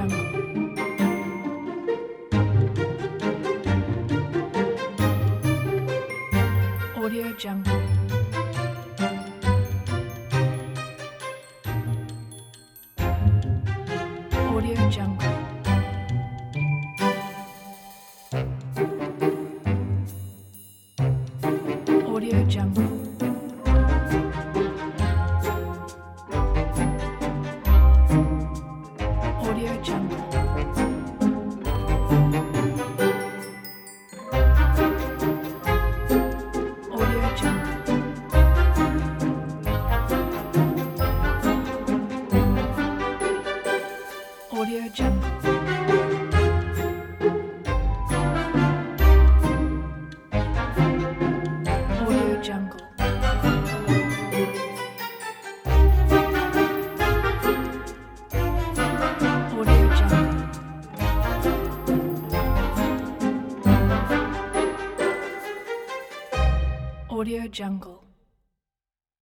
Jungle. Audio Jungle. Audio Jungle. Audio Jungle. Audio Jungle. Audio Jungle. Audio Jungle. Audio Jungle. Audio Jungle. Audio Jungle.